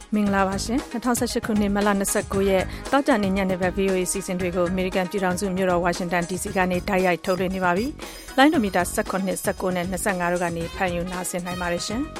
မင်္ဂလာပါရှင်2018ခုနှစ်မလ29ရက်တောက်ကြနေညနေဘက် VOA စီစဉ်တွေကိုအမေရိကန်ပြည်ထောင်စုမြို့တော်ဝါရှင်တန် DC ကနေတိုက်ရိုက်ထုတ်လွှင့်နေပါပြီ။လိုင်းဒိုမီတာ19 19နဲ့25တို့ကနေဖန်ယူနားဆင်နိုင်ပါတယ်ရှင်။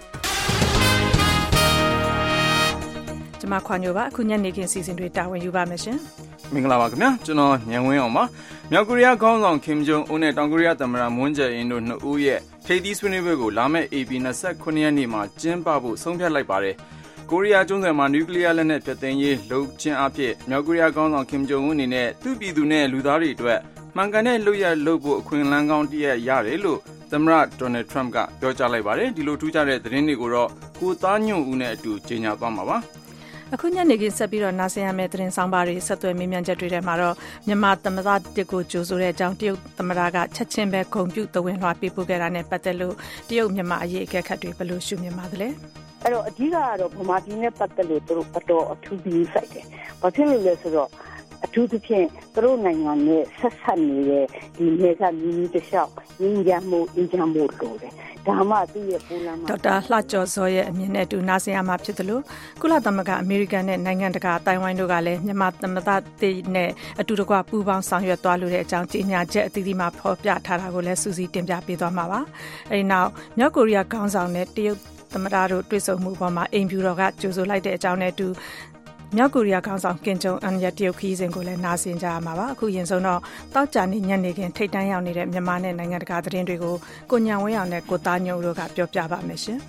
ကျွန်မခွန်ညိုပါအခုညနေခင်းစီစဉ်တွေတာဝန်ယူပါမယ်ရှင်။မင်္ဂလာပါခင်ဗျာကျွန်တော်ညံဝင်းအောင်ပါမြောက်ကိုရီးယားခေါင်းဆောင်ကင်ဂျုံအွန်းနဲ့တောင်ကိုရီးယားသမ္မတမွန်းဂျယ်အင်းတို့နှစ်ဦးရဲ့ထိပ်သီးဆွေးနွေးပွဲကိုလာမယ့် AP 29ရက်နေ့မှာကျင်းပဖို့ဆုံးဖြတ်လိုက်ပါတယ်။ကိုရီးယားကျွန်းဆွယ်မှာနျူကလ িয়ার လက်နက်ဖျက်သိမ်းရေးလုပ်ခြင်းအဖြစ်မြောက်ကိုရီးယားခေါင်းဆောင်ကင်ဂျုံအွန်းအနေနဲ့သူ့ပြည်သူနဲ့လူသားတွေအတွက်မှန်ကန်တဲ့လုပ်ရလုပ်ဖို့အခွင့်အလမ်းကောင်းတစ်ရပ်ရတယ်လို့သမ္မတဒေါ်နယ်ထရမ့်ကပြောကြားလိုက်ပါတယ်။ဒီလိုထူးခြားတဲ့သတင်းတွေကိုတော့ကိုသားညွန့်ဦးနဲ့အတူကြေညာသွားမှာပါ။အခုညနေခင်းဆက်ပြီးတော့နားဆင်ရမယ့်သတင်းဆောင်ပါတွေဆက်သွယ်မေးမြန်းချက်တွေထဲမှာတော့မြန်မာသမ္မတတစ်ကိုကြိုဆိုတဲ့အကြောင်းတရုတ်သမ္မတကချက်ချင်းပဲဂုဏ်ပြုသဝင်လွှာပေးပို့ခဲ့တာနဲ့ပတ်သက်လို့တရုတ်မြန်မာအရေးအကဲခတ်တွေဘယ်လိုရှုမြင်ပါသလဲအဲ့တော့အဓိကတော့ဗမာပြည်နဲ့ပတ်သက်လို့သူတို့အတော်အထူးပြီးဆိုင်တယ်။ဘာဖြစ်လို့လဲဆိုတော့အထူးသဖြင့်သူတို့နိုင်ငံနဲ့ဆက်ဆက်နေတဲ့ဒီနေကမျိုးတစ်လျှောက်ရင်းကြမှုအင်ဂျင်မှုလို့တယ်။ဒါမှသူ့ရဲ့ပုံလမ်းမှာဒေါက်တာလှကျော်စောရဲ့အမြင်နဲ့အတူနားဆင်ရမှာဖြစ်တယ်လို့ကုလသမဂ္ဂအမေရိကန်နဲ့နိုင်ငံတကာအတိုင်းဝိုင်းတို့ကလည်းမြန်မာသမ္မတတေနဲ့အတူတကွပူးပေါင်းဆောင်ရွက်သွားလို့တဲ့အကြောင်းကြေညာချက်အသီးသီးမှာဖော်ပြထားတာကိုလည်းစူးစီးတင်ပြပေးသွားမှာပါ။အဲဒီနောက်မြောက်ကိုရီးယားခေါင်းဆောင်နဲ့တရုတ်သမ္မတတို့တွေ့ဆုံမှုပေါ်မှာအိမ်ဖြူတော်ကကြိုဆိုလိုက်တဲ့အကြောင်းနဲ့အတူမြောက်ကိုရီးယားခေါင်းဆောင်ကင်ဂျုံအွန်းရဲ့တရုတ်ခီးစဉ်ကိုလည်းနားဆင်ကြရမှာပါအခုရင်ဆုံးတော့တောက်ကြနေညနေခင်းထိတ်တန်းရောက်နေတဲ့မြန်မာနဲ့နိုင်ငံတကာသတင်းတွေကိုကိုညံဝင်းအောင်နဲ့ကိုသားညုံတို့ကပြောပြပါမယ်ရှင်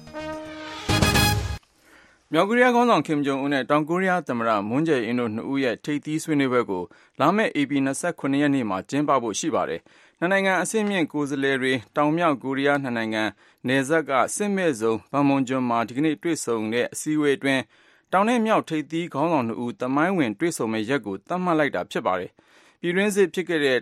မြောက်ကိုရီးယားခေါင်းဆောင်ကင်ဂျုံအွန်းနဲ့တောင်ကိုရီးယားသမ္မတမွန်းဂျယ်အင်းတို့နှစ်ဦးရဲ့ထိပ်သီးဆွေးနွေးပွဲကိုလာမယ့် AP 29ရက်နေ့မှာကျင်းပဖို့ရှိပါတယ်နှစ်နိုင်ငံအဆင့်မြင့်ကိုယ်စားလှယ်တွေတောင်မြောက်ကိုရီးယားနှစ်နိုင်ငံနယ်စပ်ကစစ်မဲ့ဇုံဘန်မွန်ကျွန်းမှာဒီကနေ့တွေ့ဆုံတဲ့အစည်းအဝေးအတွင်းတောင်နဲ့မြောက်ထိပ်သီးခေါင်းဆောင်နှစ်ဦးသမိုင်းဝင်တွေ့ဆုံမဲ့ရက်ကိုသတ်မှတ်လိုက်တာဖြစ်ပါတယ်။ပြည်တွင်းစစ်ဖြစ်ခဲ့တဲ့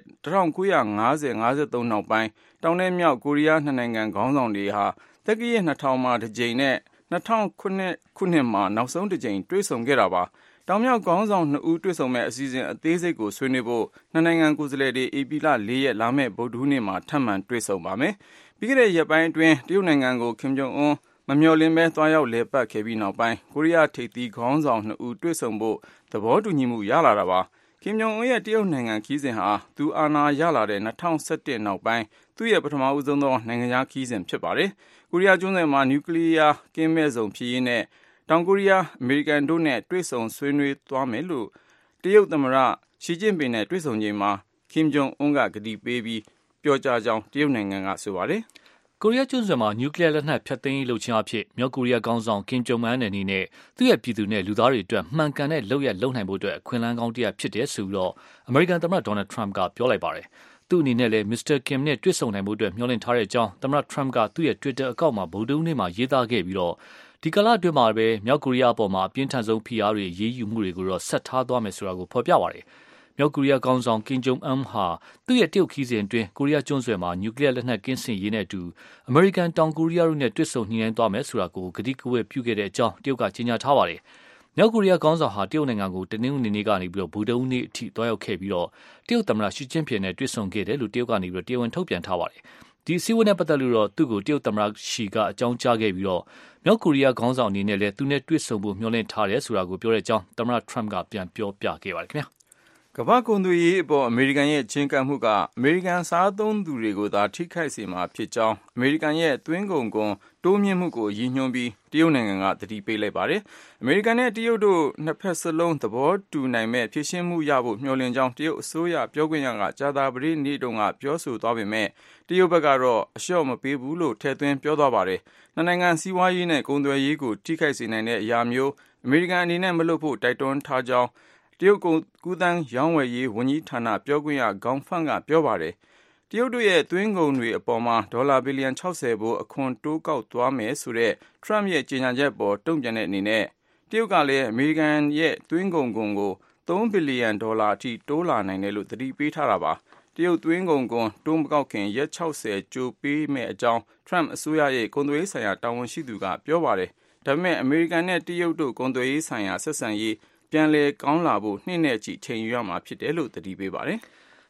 1950-53နောက်ပိုင်းတောင်နဲ့မြောက်ကိုရီးယားနှစ်နိုင်ငံခေါင်းဆောင်တွေဟာတက္ကရာ2000မှာတစ်ကြိမ်နဲ့2009ခုနှစ်မှာနောက်ဆုံးတစ်ကြိမ်တွေ့ဆုံခဲ့တာပါ။တောင်မြောက်ခေါင်းဆောင်နှစ်ဦးတွေ့ဆုံမဲ့အစီအစဉ်အသေးစိတ်ကိုဆွေးနွေးဖို့နှစ်နိုင်ငံကိုယ်စားလှယ်တွေဧပြီလ4ရက်လာမယ့်ဗုဒ္ဓဟူးနေ့မှာထပ်မံတွေ့ဆုံပါမယ်။ပြီးခဲ့တဲ့ရက်ပိုင်းအတွင်းတရုတ်နိုင်ငံကိုကင်ဂျုံအွန်းမမျှော်လင့်ပဲသွားရောက်လည်ပတ်ခဲ့ပြီးနောက်ပိုင်းကိုရီးယားထိပ်သီးခေါင်းဆောင်နှစ်ဦးတွေ့ဆုံဖို့သဘောတူညီမှုရလာတာပါ။ကင်ဂျုံအွန်းရဲ့တရုတ်နိုင်ငံခီးစဉ်ဟာသူအာဏာရလာတဲ့2011နောက်ပိုင်းသူ့ရဲ့ပထမဦးဆုံးသောနိုင်ငံခြားခီးစဉ်ဖြစ်ပါတယ်။ကိုရီးယားကျွန်းဆွယ်မှာနျူကလ িয়ার ကင်းမဲ့ဆုံဖြစ်ရေးနဲ့တောင်ကိုရီးယားအမေရိကန်တို့နဲ့တွေ့ဆုံဆွေးနွေးသွားမယ်လို့တရုတ်သမ္မတရှီကျင့်ပင်နဲ့တွေ့ဆုံချိန်မှာကင်ဂျုံအွန်းကကတိပေးပြီးပြောကြားကြောင်းတရုတ်နိုင်ငံကဆိုပါတယ်။ကိုရီးယားကျွန်းဆွယ်မှာနျူကလ িয়ার လက်နက်ဖျက်သိမ်းရေးလုပ်ခြင်းအဖြစ်မြောက်ကိုရီးယားခေါင်းဆောင်ကင်ဂျုံအွန်းအနေနဲ့သူ့ရဲ့ပြည်သူနဲ့လူသားတွေအတွက်မှန်ကန်တဲ့လုပ်ရလုပ်နိုင်ဖို့အတွက်အခွင့်အလမ်းကောင်းတစ်ရပ်ဖြစ်တယ်ဆိုပြီးတော့အမေရိကန်သမ္မတဒေါ်နယ်ထရမ့်ကပြောလိုက်ပါတယ်။သူ့အနေနဲ့လည်းမစ္စတာကင်နဲ့တွေ့ဆုံနိုင်ဖို့အတွက်မျှော်လင့်ထားတဲ့အကြောင်းသမ္မတထရမ့်ကသူ့ရဲ့ Twitter အကောင့်မှာဗုဒ္ဓဟူးနေ့မှာရေးသားခဲ့ပြီးတော့ဒီကာလအတွင်းမှာပဲမြောက်ကိုရီးယားအပေါ်မှာအပြင်းထန်ဆုံးဖိအားတွေရေးယူမှုတွေကိုတော့ဆက်ထားသွားမယ်ဆိုတာကိုဖော်ပြပါတယ်။မြောက်ကိုရီးယားခေါင်းဆောင်ကင်ဂျုံအွန်းဟာသူ့ရဲ့တရုတ်ခီးစဉ်အတွင်းကိုရီးယားကျွန်းဆွယ်မှာနျူကလ িয়ার လက်နက်ကင်းစင်ရေးနဲ့အတူအမေရိကန်တောင်ကိုရီးယားတို့နဲ့တွေ့ဆုံညှိနှိုင်းသွားမယ်ဆိုတာကိုကတိကဝတ်ပြုခဲ့တဲ့အကြောင်းတရုတ်ကကြေညာထားပါတယ်။မြောက်ကိုရီးယားခေါင်းဆောင်ဟာတရုတ်နိုင်ငံကိုတနင်္ဂနွေနေ့ကနေပြီးတော့ဗုဒ္ဓဟူးနေ့အထိသွားရောက်ခဲ့ပြီးတော့တရုတ်သမ္မတရှီကျင့်ပင်နဲ့တွေ့ဆုံခဲ့တယ်လို့တရုတ်ကနေပြီးတော့တရားဝင်ထုတ်ပြန်ထားပါတယ်။ဒီအစည်းအဝေးနဲ့ပတ်သက်လို့တော့သူ့ကိုတရုတ်သမ္မတရှီကအကြောင်းကြားခဲ့ပြီးတော့မြောက်ကိုရီးယားခေါင်းဆောင်အနေနဲ့လည်းသူနဲ့တွေ့ဆုံဖို့မျှော်လင့်ထားတယ်ဆိုတာကိုပြောတဲ့အကြောင်းသမ္မတထရမ့်ကပြန်ပြောပြခဲ့ပါတယ်ခင်ဗျာ။ကမ္ဘာကုန်သွယ်ရေးအပေါ်အမေရိကန်ရဲ့ချဉ်းကပ်မှုကအမေရိကန်စားသုံးသူတွေကိုသာထိခိုက်စေမှာဖြစ်ကြောင်းအမေရိကန်ရဲ့သွင်းကုန်ခွန်တိုးမြင့်မှုကိုရည်ညွှန်းပြီးတရုတ်နိုင်ငံကသတိပေးလိုက်ပါတယ်။အမေရိကန်နဲ့တရုတ်တို့နှစ်ဖက်စလုံးသဘောတူနိုင်မဲ့ဖြည့်ရှင်းမှုရဖို့မျှော်လင့်ကြောင်းတရုတ်အစိုးရပြောခွင့်ရကကြာသပတေးနေ့တုန်းကပြောဆိုသွားပေမဲ့တရုတ်ဘက်ကတော့အလျှော့မပေးဘူးလို့ထည့်သွင်းပြောသွားပါတယ်။နှစ်နိုင်ငံစီးပွားရေးနဲ့ကုန်သွယ်ရေးကိုထိခိုက်စေနိုင်တဲ့အရာမျိုးအမေရိကန်အနေနဲ့မလုပ်ဖို့တိုက်တွန်းထားကြောင်းတရုတ်ကူးသန်းရောင်းဝယ်ရေးဝန်ကြီးဌာနပြောခွင့်ရဂေါင်ဖန့်ကပြောပါတယ်။တရုတ်တို့ရဲ့သွင်းကုန်တွေအပေါ်မှာဒေါ်လာဘီလီယံ60ဘိုးအခွန်တိုးကောက်သွားမယ်ဆိုတဲ့ထရမ့်ရဲ့ကြေညာချက်ပေါ်တုံ့ပြန်တဲ့အနေနဲ့တရုတ်ကလည်းအမေရိကန်ရဲ့သွင်းကုန်ခွန်ကို3ဘီလီယံဒေါ်လာအထိတိုးလာနိုင်တယ်လို့သတိပေးထားတာပါ။တရုတ်သွင်းကုန်ခွန်တိုးမကောက်ခင်ရက်60ကြိုပေးမဲ့အကြောင်းထရမ့်အစိုးရရဲ့ကုန်သွယ်ရေးဆိုင်ရာတာဝန်ရှိသူကပြောပါတယ်။ဒါပေမဲ့အမေရိကန်နဲ့တရုတ်တို့ကုန်သွယ်ရေးဆိုင်ရာဆက်ဆံရေးပြန်လည်ကောင်းလာဖို့နှစ်နဲ့ချီချိန်ယူရမှာဖြစ်တယ်လို့သတိပေးပါတယ်။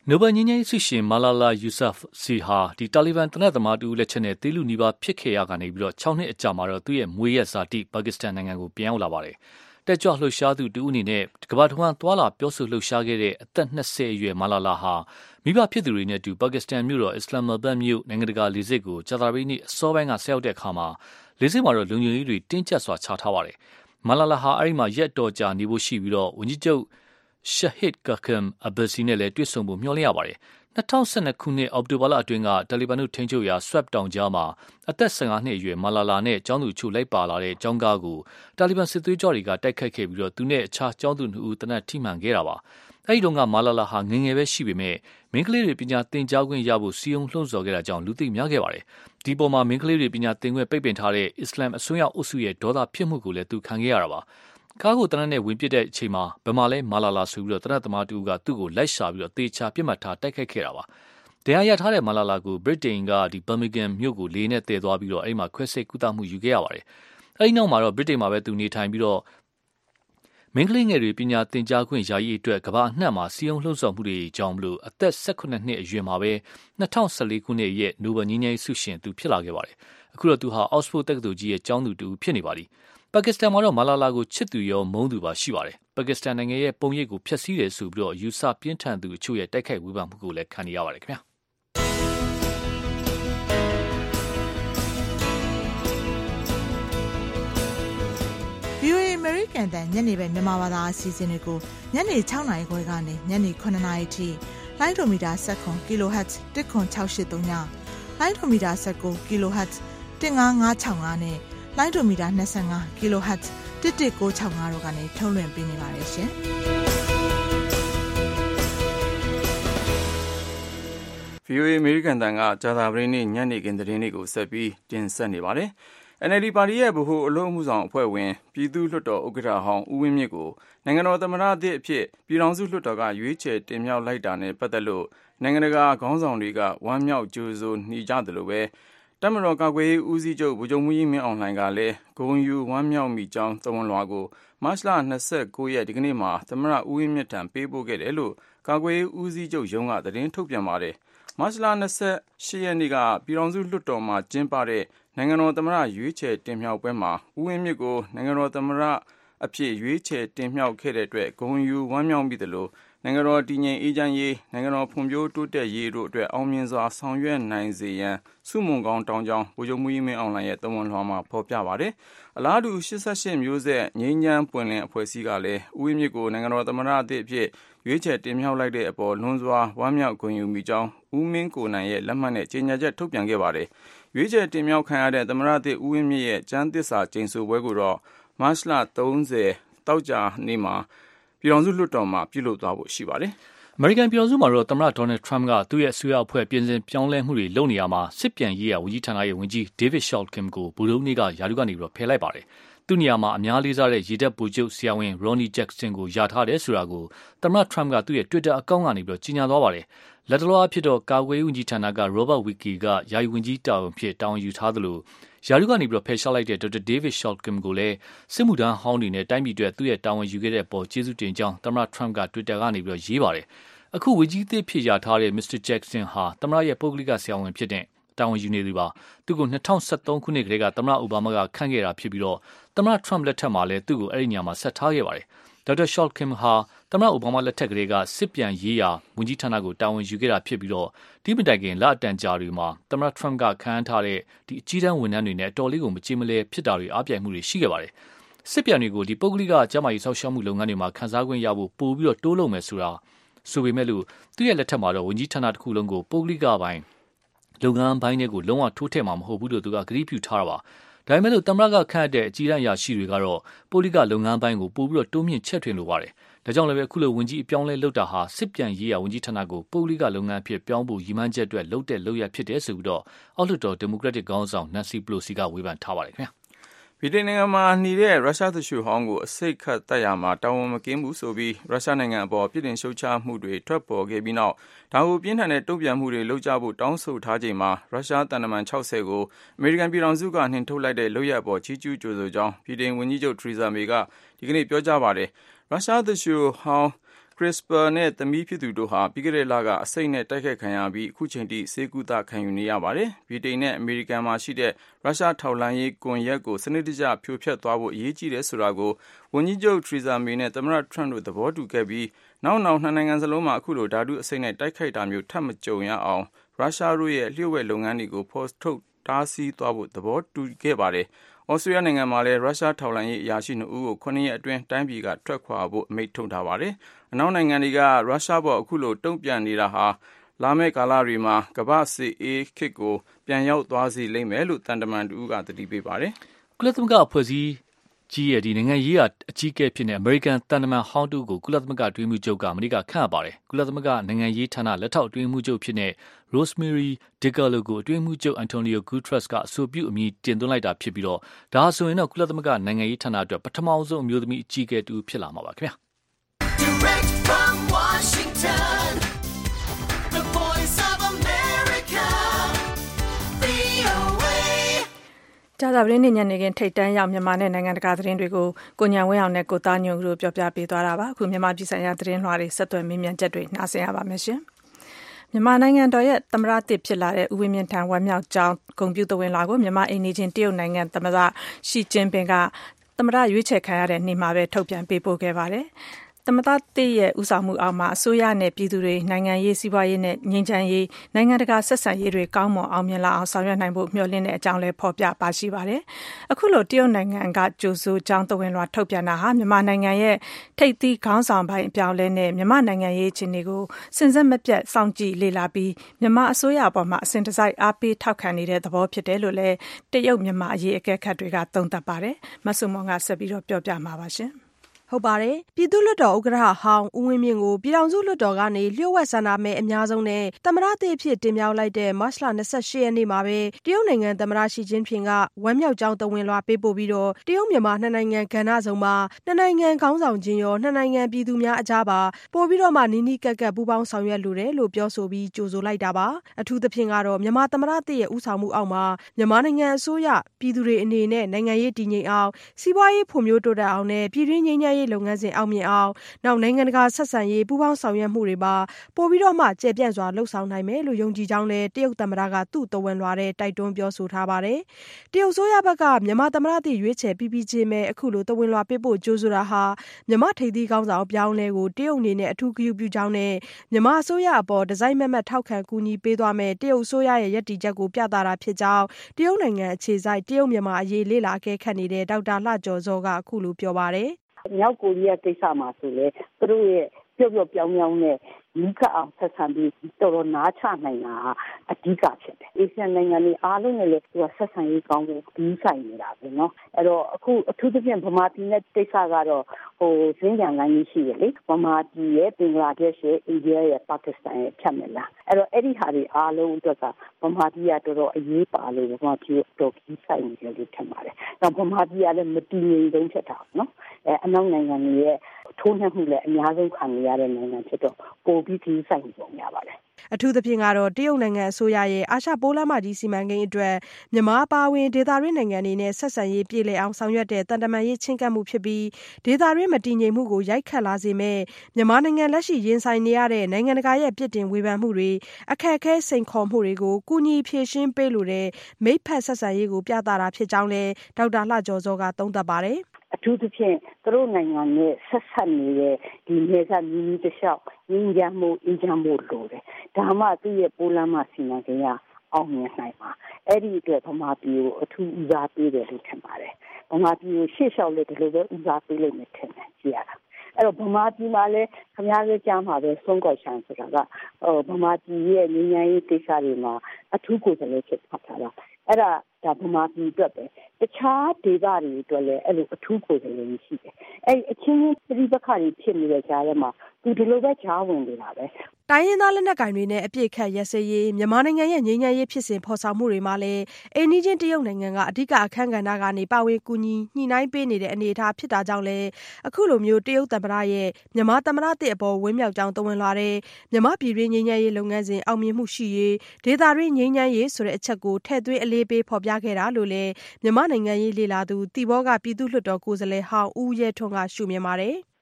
နိုဘယ်ငြိမ်းချမ်းရေးဆုရှင်မာလာလာယူဆာဖ်စီဟာတာလီဘန်တနက်သမားတူလက်ချက်နဲ့တေးလူနီးပါးဖြစ်ခဲ့ရကနေပြီးတော့6နှစ်အကြာမှာတော့သူ့ရဲ့မွေးရက်ဇာတိပါကစ္စတန်နိုင်ငံကိုပြန်ရောက်လာပါတယ်။တက်ကြွလှုပ်ရှားသူတူအနေနဲ့ကမ္ဘာတစ်ဝန်းသွာလာပြောဆိုလှုပ်ရှားခဲ့တဲ့အသက်20အရွယ်မာလာလာဟာမိဘဖြစ်သူတွေနဲ့အတူပါကစ္စတန်မြို့တော်အစ္စလာမာဘတ်မြို့နိုင်ငံတကာလေဆိပ်ကိုကြာသပတေးနေ့အစောပိုင်းကဆက်ရောက်တဲ့အခါမှာလေဆိပ်မှာတော့လုံခြုံရေးတွေတင်းကျပ်စွာချထားပါတယ်။မာလာလာဟာအဲ့ဒီမှာရက်တော်ကြာနေဖို့ရှိပြီးတော့ဝန်ကြီးချုပ်ရှဟစ်ကာကမ်အဘစီနဲ့လည်းတွေ့ဆုံဖို့မျှော်လင့်ရပါတယ်။2012ခုနှစ်အောက်တိုဘာလအတွင်းကတာလီဘန်တို့ထိန်းချုပ်ရာဆွပ်တောင်ကြားမှာအသက်15နှစ်အရွယ်မာလာလာနဲ့ကျောင်းသူချိုလိုက်ပါလာတဲ့ကျောင်းကားကိုတာလီဘန်စစ်သွေးကြွတွေကတိုက်ခတ်ခဲ့ပြီးတော့သူနဲ့အခြားကျောင်းသူ2ဦးတနက်ထိမှန်ခဲ့တာပါ။အဲဒီတော့ကမာလာလာဟာငငယ်ပဲရှိပေမဲ့မိန်းကလေးတွေပညာသင်ကြားခွင့်ရဖို့စီယုံလှုံ့ဆော်ခဲ့တာကြောင့်လူသိများခဲ့ပါတယ်။ဒီပေါ်မှာမိန်းကလေးတွေပညာသင်ခွင့်ပိတ်ပင်ထားတဲ့အစ္စလာမ်အစွန်းရောက်အုပ်စုရဲ့ဒေါသဖြစ်မှုကိုလည်းသူခံခဲ့ရတာပါ။ကားကိုတနက်နဲ့ဝင်ပစ်တဲ့အချိန်မှာဘယ်မှာလဲမာလာလာဆိုပြီးတော့တနက်သမားတူကသူ့ကိုလိုက်ရှာပြီးတော့တေချာပြစ်မှတ်ထားတိုက်ခိုက်ခဲ့တာပါ။တရားရထားတဲ့မာလာလာကိုဗြိတိန်ကဘာမီဂမ်မြို့ကိုလေနဲ့တည်သွားပြီးတော့အဲ့မှာခွဲစိတ်ကုသမှုယူခဲ့ရပါတယ်။အဲ့ဒီနောက်မှာတော့ဗြိတိန်မှာပဲသူနေထိုင်ပြီးတော့မင်းကလေးငယ်တွေပညာသင်ကြားခွင့်ယာယီအတွက်ကမ္ဘာအနှံ့မှာစီယုံလှုံ့ဆော်မှုတွေကြောင့်မလို့အသက်18နှစ်အရွယ်မှာပဲ2014ခုနှစ်ရဲ့နိုဘယ်ငြိမ်းချမ်းရေးဆုရှင်သူဖြစ်လာခဲ့ပါတယ်။အခုတော့သူဟာအောက်စ်ဖို့တက္ကသိုလ်ကြီးရဲ့ကျောင်းသူတူဖြစ်နေပါပြီ။ပါကစ္စတန်မှာတော့မာလာလာကိုချစ်သူရောမုန်းသူပါရှိပါတယ်။ပါကစ္စတန်နိုင်ငံရဲ့ပုံရိပ်ကိုဖျက်ဆီးတယ်ဆိုပြီးတော့ယူဆပြင်းထန်သူအချို့ရဲ့တိုက်ခိုက်ဝေဖန်မှုကိုလည်းခံနေရပါတယ်ခင်ဗျာ။ VOA American တန်ညနေပဲမြန်မာဘာသာအစီအစဉ်တွေကိုညနေ6နာရီခွဲကနေညနေ9နာရီထိလိုင်းဒိုမီတာ7 kHz 10683ညလိုင်းဒိုမီတာ19 kHz 15565နဲ့လိုင်းဒိုမီတာ25 kHz 11965တို့ကနေထုတ်လွှင့်ပေးနေပါတယ်ရှင်။ VOA American တန်ကကြာသပတေးနေ့ညနေခင်းသတင်းတွေကိုဆက်ပြီးတင်ဆက်နေပါတယ်။ NLD ပါတီရဲ့ဗဟိုအလုပ်အမှုဆောင်အဖွဲ့ဝင်ပြည်သူ့လွှတ်တော်ဥက္ကဋ္ဌဟောင်းဦးဝင်းမြင့်ကိုနိုင်ငံတော်သမ္မတသစ်အဖြစ်ပြည်ထောင်စုလွှတ်တော်ကရွေးချယ်တင်မြှောက်လိုက်တာနဲ့ပတ်သက်လို့နိုင်ငံတကာခေါင်းဆောင်တွေကဝမ်းမြောက်ကြိုဆိုနေကြသလိုပဲတပ်မတော်ကာကွယ်ရေးဦးစီးချုပ်ဗိုလ်ချုပ်မှူးကြီးမင်းအောင်လှိုင်ကလည်းဂုဏ်ယူဝမ်းမြောက်မိကြောင်းသဝဏ်လွှာကိုမတ်လ29ရက်ဒီကနေ့မှာသမ္မတဦးဝင်းမြင့်ထံပေးပို့ခဲ့တယ်လို့ကာကွယ်ရေးဦးစီးချုပ်ရုံးကသတင်းထုတ်ပြန်ပါတယ်။မတ်လ28ရက်နေ့ကပြည်ထောင်စုလွှတ်တော်မှာကျင်းပတဲ့နိုင်ငံတော်သမ္မတရွေးချယ်တင်မြှောက်ပွဲမှာဦးဝင်းမြင့်ကိုနိုင်ငံတော်သမ္မတအဖြစ်ရွေးချယ်တင်မြှောက်ခဲ့တဲ့အတွက်ဂုဏ်ယူဝမ်းမြောက်မိသလိုနိုင်ငံတော်တည်ငြိမ်အေးချမ်းရေးနိုင်ငံတော်ဖွံ့ဖြိုးတိုးတက်ရေးတို့အတွက်အောင်မြင်စွာဆောင်ရွက်နိုင်စေရန်ဆုမွန်ကောင်းတောင်းကြောင်းဗိုလ်ချုပ်မှူးကြီးမင်းအောင်လှိုင်ရဲ့သဝဏ်လွှာမှာဖော်ပြပါတယ်။အလားတူ88မျိုးဆက်ငြိမ်းချမ်းပွင့်လင်းအဖွဲ့အစည်းကလည်းဦးဝင်းမြင့်ကိုနိုင်ငံတော်သမ္မတအသစ်အဖြစ်ရွေးချယ်တင်မြှောက်လိုက်တဲ့အပေါ်လွန်စွာဝမ်းမြောက်ဂုဏ်ယူမိကြောင်းဦးမင်းကိုနိုင်ရဲ့လက်မှတ်နဲ့ကြေညာချက်ထုတ်ပြန်ခဲ့ပါတယ်။ရွေးချယ်တင်မြှောက်ခံရတဲ့သမ္မတသစ်ဦးဝင်းမြင့်ရဲ့ကျမ်းသစ္စာကျိန်ဆိုပွဲကိုတော့မတ်လ30တောက်ကြနေ့မှာပြည်ထောင်စုလွှတ်တော်မှာပြုလုပ်သွားဖို့ရှိပါတယ်။အမေရိကန်ပြည်ထောင်စုမှာတော့သမ္မတဒေါ်နယ်ထရမ့်ကသူ့ရဲ့အစိုးရအဖွဲ့ပြင်ဆင်ပြောင်းလဲမှုတွေလုပ်နေရမှာစစ်ပြန်ရေးရာဝန်ကြီးဌာနရဲ့ဝန်ကြီးဒေးဗစ်ရှော့ကင်ကိုဗုဒ္ဓဟူးနေ့ကယာရုကနေပြီးတော့ဖယ်လိုက်ပါတယ်။သူ့နေရာမှာအများလေးစားတဲ့ရေတပ်ဗိုလ်ချုပ်ဆရာဝန်ရော်နီဂျက်ဆင်ကိုယာထားတယ်ဆိုတာကိုသမ္မတထရမ့်ကသူ့ရဲ့ Twitter အကောင့်ကနေပြီးတော့ကြေညာသွားပါတယ်။လက်တလောအဖြစ်တော့ကာကွယ်ရေးဝန်ကြီးဌာနက Robert Wiki ကယာယီဝန်ကြီးတာဝန်ဖြစ်တာဝန်ယူထားသလိုယာရုကနေပြီးတော့ဖယ်ရှားလိုက်တဲ့ဒေါက်တာဒေးဗစ်ရှော့ကင်ကိုလည်းစစ်မှုထမ်းဟောင်းတွေနဲ့တိုင်းပြည်အတွက်သူ့ရဲ့တာဝန်ယူခဲ့တဲ့အပေါ်ကျေးဇူးတင်ကြောင်းသမ္မတထရမ့်က Twitter ကနေပြီးတော့ရေးပါတယ်။အခုဝန်ကြီးသစ်ဖြစ်ရထားတဲ့ Mr. Jackson ဟာသမ္မတရဲ့ပုဂ္ဂလိကဆရာဝန်ဖြစ်တဲ့တာဝန်ယူနေသူပါ။သူ့ကို2013ခုနှစ်ကတည်းကသမ္မတအိုဘားမားကခန့်ခဲ့တာဖြစ်ပြီးတော့သမ္မတထရမ့်လက်ထက်မှာလည်းသူ့ကိုအဲ့ဒီနေရာမှာဆက်ထားခဲ့ပါတယ်။ဒေါက်တာရှော့ကင်ဟာသမ္မတအိုဘားမားလက်ထက်ကလေးကစစ်ပြန်ရေးရာဝန်ကြီးဌာနကိုတာဝန်ယူခဲ့တာဖြစ်ပြီးတော့ဒီမတိုင်ခင်လအတန်ကြာတွေမှာသမ္မတထရမ့်ကခန့်ထားတဲ့အကြီးတန်းဝန်ထမ်းတွေနဲ့အတော်လေးကိုမကြေမလဲဖြစ်တာတွေအားပြိုင်မှုတွေရှိခဲ့ပါတယ်။စစ်ပြန်တွေကိုပုဂ္ဂလိကကျန်းမာရေးဆောက်ရှောက်မှုလုပ်ငန်းတွေမှာခန်းစားခွင့်ရဖို့ပို့ပြီးတော့တိုးလုပ်မယ်ဆိုတာဆိုပေမဲ့လို့သူ့ရဲ့လက်ထက်မှာတော့ဝန်ကြီးဌာနတစ်ခုလုံးကိုပုဂ္ဂလိကပိုင်းလုပ်ငန်းပိုင်းတွေကိုလုံးဝထိုးထည့်မှာမဟုတ်ဘူးလို့သူကကြေညာပြုထားတာပါ။ဒါပေမဲ့လို့သမ္မတကခန့်တဲ့အကြီးတန်းအရာရှိတွေကတော့ပုဂ္ဂလိကလုပ်ငန်းပိုင်းကိုပို့ပြီးတော့တိုးမြင့်ချဲ့ထွင်လိုပါတယ်။ဒါကြောင့်လည်းအခုလိုဝန်ကြီးအပြောင်းလဲလုပ်တာဟာစစ်ပြန်ရေးရာဝန်ကြီးဌာနကိုပုဂ္ဂလိကလုပ်ငန်းအဖြစ်ပြောင်းဖို့ရည်မှန်းချက်အတွက်လုပ်တဲ့လုပ်ရဖြစ်တယ်ဆိုပြီးတော့အောက်လွှတ်တော်ဒီမိုကရက်တစ်ခေါင်းဆောင်နန်စီပလိုစီကဝေဖန်ထားပါတယ်ခင်ဗျာ။ဗြိတိန်နိုင်ငံမှာနေတဲ့ရုရှားသူလျှိုဟောင်းကိုအစိတ်ခတ်တိုက်ရမှာတာဝန်မကင်းဘူးဆိုပြီးရုရှားနိုင်ငံအပေါ်ပြည်တင်ရှုတ်ချမှုတွေထွက်ပေါ်ခဲ့ပြီးနောက်ဒါကိုပြင်းထန်တဲ့တုံ့ပြန်မှုတွေလုပ်ကြဖို့တောင်းဆိုထားချိန်မှာရုရှားတန်တမန်60ကိုအမေရိကန်ပြည်ထောင်စုကနှင်ထုတ်လိုက်တဲ့လုပ်ရပ်အပေါ်ချီးကျူးကြိုဆိုကြောင်းဗြိတိန်ဝန်ကြီးချုပ်ထရီဇာမေကဒီကနေ့ပြောကြားပါတယ်။ရုရှားသူလျှိုဟောင်း CRISPR နဲ့သမီးဖြစ်သူတို့ဟာပြီးခဲ့တဲ့လကအဆိပ်နဲ့တိုက်ခိုက်ခံရပြီးအခုချိန်ထိဆေးကုသခံယူနေရပါတယ်။ဗြိတိန်နဲ့အမေရိကန်မှာရှိတဲ့ရုရှားထောက်လှမ်းရေးကွန်ရက်ကိုစနစ်တကျဖြိုဖျက်သွားဖို့အရေးကြီးတယ်ဆိုတာကိုဝန်ကြီးချုပ် Theresa May နဲ့သမ္မတ Trump တို့သဘောတူခဲ့ပြီးနောက်နှစ်နိုင်ငံစလုံးမှာအခုလိုဓာတုအဆိပ်နဲ့တိုက်ခိုက်တာမျိုးထပ်မကြုံရအောင်ရုရှားတို့ရဲ့လျှို့ဝှက်လုပ်ငန်းတွေကိုဖော်ထုတ်တားဆီးသွားဖို့သဘောတူခဲ့ပါတယ်။ဩစတြေးလျနိုင်ငံမှာလည်းရုရှားထောက်လှမ်းရေးအရာရှိ2ဦးကို9ရက်အတွင်းတိုင်းပြည်ကထွက်ခွာဖို့အမိန့်ထုတ်ထားပါတယ်။အနောက်နိုင်ငံတွေကရုရှားပေါ်အခုလိုတုံ့ပြန်နေတာဟာလာမယ့်ကာလတွေမှာကမ္ဘာစစ်အေးခေတ်ကိုပြန်ရောက်သွားစေလိမ့်မယ်လို့တန်တမန်တူကသတိပေးပါတယ်။ကုလသမဂ္ဂအဖွဲ့အစည်းကြီးရဲ့ဒီနိုင်ငံရေးအကြီးအကဲဖြစ်နေအမေရိကန်တန်တမန်ဟောင်းတူကိုကုလသမဂ္ဂအတွင်းမှုချုပ်ကမနေ့ကခန့်အပ်ပါတယ်။ကုလသမဂ္ဂနိုင်ငံရေးဌာနလက်ထောက်အတွင်းမှုချုပ်ဖြစ်နေ Rosemary DiCarlo ကိုအတွင်းမှုချုပ် Antonio Guterres ကအဆိုပြုအမည်တင်သွင်းလိုက်တာဖြစ်ပြီးတော့ဒါဆိုရင်တော့ကုလသမဂ္ဂနိုင်ငံရေးဌာနအတွက်ပထမဆုံးအမျိုးသမီးအကြီးအကဲတူဖြစ်လာမှာပါခင်ဗျာ။ Direct from Washington The Voice of America VOA ကြာသပတေးနေ့ညနေခင်းထိပ်တန်းရောက်မြန်မာနဲ့နိုင်ငံတကာသတင်းတွေကိုကိုညံဝင်းအောင်နဲ့ကိုသားညွန့်တို့ပြောပြပေးသွားတာပါအခုမြန်မာပြည်ဆိုင်ရာသတင်းလွှာတွေဆက်သွယ်မေးမြန်းချက်တွေနားဆင်ရပါမယ်ရှင်မြန်မာနိုင်ငံတော်ရဲ့သမ္မတသစ်ဖြစ်လာတဲ့ဦးဝင်းမြင့်ထံဝမ်းမြောက်ကြောင်းဂုဏ်ပြုသဝင်းလာကိုမြန်မာအိမ်နီးချင်းတရုတ်နိုင်ငံသမ္မတရှီကျင်းပင်ကသမ္မတရွေးချယ်ခံရတဲ့နေ့မှာပဲထုတ်ပြန်ပေးပို့ခဲ့ပါတယ်။သမ္မတသစ်ရဲ့ဦးဆောင်မှုအောက်မှာအစိုးရနဲ့ပြည်သူတွေနိုင်ငံရေးစီးပွားရေးနဲ့ငြိမ်းချမ်းရေးနိုင်ငံတကာဆက်ဆံရေးတွေကောင်းမွန်အောင်မြင်လာအောင်ဆောင်ရွက်နိုင်ဖို့မျှော်လင့်တဲ့အကြောင်းလည်းဖော်ပြပါရှိပါတယ်။အခုလိုတရုတ်နိုင်ငံကကြိုဆိုကြောင်းသဝင်းလွှာထုတ်ပြန်တာဟာမြန်မာနိုင်ငံရဲ့ထိပ်သီးခေါင်းဆောင်ပိုင်းအပြောင်းလဲနဲ့မြန်မာနိုင်ငံရေးအခြေအနေကိုစဉ်ဆက်မပြတ်စောင့်ကြည့်လေ့လာပြီးမြန်မာအစိုးရအပေါ်မှာအစဉ်တစိုက်အားပေးထောက်ခံနေတဲ့သဘောဖြစ်တယ်လို့လည်းတရုတ်မြန်မာအရေးအကဲခတ်တွေကသုံးသပ်ပါတယ်။မဆုမွန်ကဆက်ပြီးတော့ပြောပြမှာပါရှင်။ဟုတ်ပါတယ်ပြည်သူ့လွှတ်တော်ဥက္ကဋ္ဌဟောင်းဦးဝင်းမြင့်ကိုပြည်ထောင်စုလွှတ်တော်ကနေလျှို့ဝှက်ဆန္ဒမဲအများဆုံးနဲ့သမ္မတသစ်အဖြစ်တင်မြှောက်လိုက်တဲ့မတ်လ28ရက်နေ့မှာပဲတရုတ်နိုင်ငံသမ္မတရှီကျင်းပင်ကဝမ်းမြောက်ကြောင်းသဝင်းလွှာပေးပို့ပြီးတော့တရုတ်မြန်မာနှစ်နိုင်ငံကဏ္ဍစုံမှာနှစ်နိုင်ငံခေါင်းဆောင်ချင်းရောနှစ်နိုင်ငံပြည်သူများအကြားပါပို့ပြီးတော့မှနီးနီးကပ်ကပ်ပူးပေါင်းဆောင်ရွက်လိုတယ်လို့ပြောဆိုပြီးကြိုဆိုလိုက်တာပါအထူးသဖြင့်ကတော့မြန်မာသမ္မတသစ်ရဲ့ဦးဆောင်မှုအောက်မှာမြန်မာနိုင်ငံအစိုးရပြည်သူတွေအနေနဲ့နိုင်ငံရေးတည်ငြိမ်အောင်စီးပွားရေးဖွံ့ဖြိုးတိုးတက်အောင်နဲ့ပြည်တွင်းငြိမ်းချမ်းရေးလုပ်ငန်းစဉ်အောင်မြင်အောင်နောက်နိုင်ငံတကာဆက်ဆံရေးပူးပေါင်းဆောင်ရွက်မှုတွေပါပို့ပြီးတော့မှကျေပြန့်စွာလှုပ်ဆောင်နိုင်မယ်လို့ယုံကြည်ကြောင်းလည်းတရုတ်သမ္မတကသူ့သဝင်းလွှာထဲတိုက်တွန်းပြောဆိုထားပါတယ်။တရုတ်အစိုးရဘက်ကမြန်မာသမ္မတသစ်ရွေးချယ်ပြီးချင်းပဲအခုလိုသဝင်းလွှာပေးပို့ကြိုးဆိုတာဟာမြန်မာထိပ်သီးခေါင်းဆောင်အပြောင်းအလဲကိုတရုတ်အနေနဲ့အထူးဂရုပြုကြောင်းနဲ့မြန်မာအစိုးရအပေါ်ဒီဇိုင်းမမတ်ထောက်ခံကူညီပေးသွားမယ်တရုတ်အစိုးရရဲ့ယက်တီချက်ကိုပြသတာဖြစ်ကြောင်းတရုတ်နိုင်ငံအခြေစိုက်တရုတ်မြန်မာအရေးလေ့လာအကဲခတ်နေတဲ့ဒေါက်တာလှကျော်ဇောကအခုလိုပြောပါတယ်။မြောက်ကိုရီးယားကိစ္စမှာဆိုလေသူတို့ရဲ့ပျော့ပျော့ပြောင်းပြောင်းနဲ့မိခအောင်ဆက်ဆံပြီးတော်တော်နားချနိုင်တာအဓိကဖြစ်တယ်။အေရှန်နိုင်ငံတွေအားလုံးနဲ့လည်းသူကဆက်ဆံရေးကောင်းဖို့ပြီးဆိုင်နေတာပဲเนาะ။အဲ့တော့အခုအထူးသဖြင့်ဗမာပြည်နဲ့ကိစ္စကတော့စင်ကြံလိုင်းကြီးရှိတယ်လေ။ဗမာပြည်ရဲ့ဘင်္ဂလားဒေ့ရှ်ရဲ့အိန္ဒိယရဲ့ပါကစ္စတန်ရဲ့ဖြတ်မယ်လား။အဲ့တော့အဲ့ဒီဟာတွေအားလုံးအတွက်ကဗမာပြည်ကတော်တော်အရေးပါလို့ဗမာပြည်တော်ပြီးဆိုင်နေတယ်လို့ထင်ပါတယ်။နောက်ဗမာပြည်ကလည်းမတည်ငြိမ်ဆုံးဖြစ်တာเนาะ။အနောက်နိုင်ငံတွေရဲ့ထိုးနှက်မှုလည်းအများဆုံးခံရတဲ့နိုင်ငံဖြစ်တော့ပိုပြီးကြီးဆိုင်နေပုံရပါတယ်အထူးသဖြင့်ကတော့တရုတ်နိုင်ငံအစိုးရရဲ့အာရှပိုးလမ်းမကြီးစီမံကိန်းအတွက်မြန်မာအပါအဝင်ဒေသတွင်းနိုင်ငံတွေနဲ့ဆက်ဆံရေးပြည်လည်အောင်ဆောင်ရွက်တဲ့တန်တမာရေးချင်းကပ်မှုဖြစ်ပြီးဒေသတွင်းမတည်ငြိမ်မှုကိုရိုက်ခတ်လာစေမဲ့မြန်မာနိုင်ငံလက်ရှိရင်ဆိုင်နေရတဲ့နိုင်ငံတကာရဲ့ပြစ်တင်ဝေဖန်မှုတွေအခက်အခဲစိန်ခေါ်မှုတွေကိုကုညီဖြေရှင်းပေးလိုတဲ့မိတ်ဖက်ဆက်ဆံရေးကိုပြသတာဖြစ်ကြောင်းလည်းဒေါက်တာလှကျော်စောကသုံးသပ်ပါတယ်အထူးသဖြင့်သူတို့နိုင်ငံနဲ့ဆက်ဆက်နေတဲ့ဒီနေစာမြင်းတစ်လျှောက်ရင်းကြမှုအင်းကြမှုလို့တယ်ဒါမှသူ့ရဲ့ပိုးလမ်းမစီမံကိန်းကအောင်မြင်နိုင်မှာအဲ့ဒီအတွက်ဗမာပြည်ကိုအထူးဦးစားပေးတယ်လို့ထင်ပါတယ်ဗမာပြည်ကိုရှေ့လျှောက်လို့ဒီလိုပဲဦးစားပေးလို့မထင်နဲ့ကြည့်ရတာအဲ့တော့ဗမာပြည်မှာလည်းခင်ဗျားတို့ကြားမှာပဲဆုံးကောက်ချန်ဆိုတာကဗမာပြည်ရဲ့ငြိမ်းချမ်းရေးကိစ္စတွေမှာအထူးကိုယ်စားလှယ်ဖြစ်ထားတာအဲ့ဒါဗမာပြည်အတွက်ပဲတခြားဒေသတွေအတွက်လည်းအဲ့လိုအထူးကိုယ်စားလှယ်ရှိတယ်အဲ့အချင်းချင်းပြည်ပခါတွေဖြစ်နေတဲ့ကြားထဲမှာသူဒီလိုပဲကြားဝင်နေတာပဲတိုင်းရင်းသားလက်နက်ကိုင်တွေနဲ့အပြစ်ခတ်ရစရေးမြန်မာနိုင်ငံရဲ့ငြိမ်းချမ်းရေးဖြစ်စဉ်ဖော်ဆောင်မှုတွေမှာလည်းအိန္ဒိချင်းတရုတ်နိုင်ငံကအဓိကအခမ်းကဏ္ဍကနေပါဝင်ကူညီညှိနှိုင်းပေးနေတဲ့အနေအထားဖြစ်တာကြောင့်လည်းအခုလိုမျိုးတရုတ်သမ္မတရဲ့မြန်မာသမ္မတတစ်အပေါ်ဝင်းမြောက်ကြောင်းသဝင်လာတဲ့မြန်မာပြည်တွင်းငြိမ်းချမ်းရေးလုပ်ငန်းစဉ်အောင်မြင်မှုရှိရေးဒေသတွင်းငြိမ်းချမ်းရေးဆိုတဲ့အချက်ကိုထည့်သွင်းအလေးပေးဖော်ပြခဲ့တာလို့လည်းမြန်မာနိုင်ငံရေးလေလာသူတီဘောကပြည်သူ့လွှတ်တော်ကိုယ်စားလှယ်ဟောင်းဦးရဲထွန်းကရှုမြင်ပါတယ်